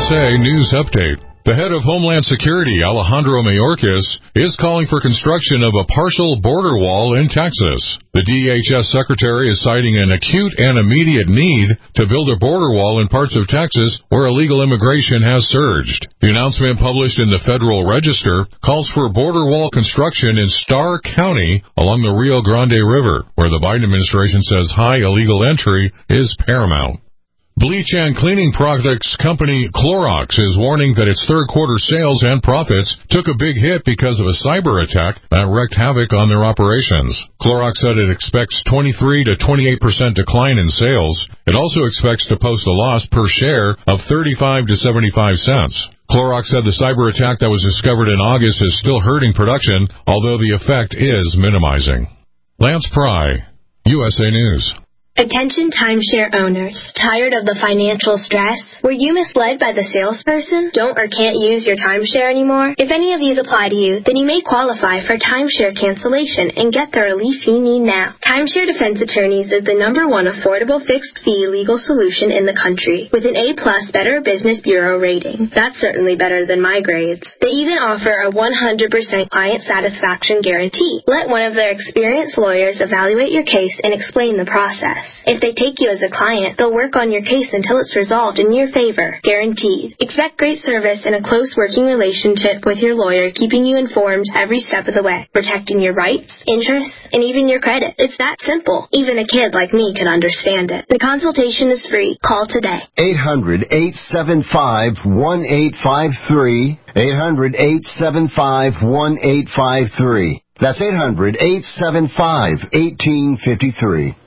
USA News Update. The head of Homeland Security, Alejandro Mayorkas, is calling for construction of a partial border wall in Texas. The DHS secretary is citing an acute and immediate need to build a border wall in parts of Texas where illegal immigration has surged. The announcement, published in the Federal Register, calls for border wall construction in Starr County along the Rio Grande River, where the Biden administration says high illegal entry is paramount. Bleach and cleaning products company Clorox is warning that its third-quarter sales and profits took a big hit because of a cyber attack that wreaked havoc on their operations. Clorox said it expects 23 to 28% decline in sales. It also expects to post a loss per share of 35 to 75 cents. Clorox said the cyber attack that was discovered in August is still hurting production, although the effect is minimizing. Lance Pry, USA News. Attention timeshare owners. Tired of the financial stress? Were you misled by the salesperson? Don't or can't use your timeshare anymore? If any of these apply to you, then you may qualify for timeshare cancellation and get the relief you need now. Timeshare Defense Attorneys is the #1 affordable fixed-fee legal solution in the country, with an A+ Better Business Bureau rating. That's certainly better than my grades. They even offer a 100% client satisfaction guarantee. Let one of their experienced lawyers evaluate your case and explain the process. If they take you as a client, they'll work on your case until it's resolved in your favor. Guaranteed. Expect great service and a close working relationship with your lawyer, keeping you informed every step of the way, protecting your rights, interests, and even your credit. It's that simple. Even a kid like me can understand it. The consultation is free. Call today. 800-875-1853. 800-875-1853. That's 800-875-1853.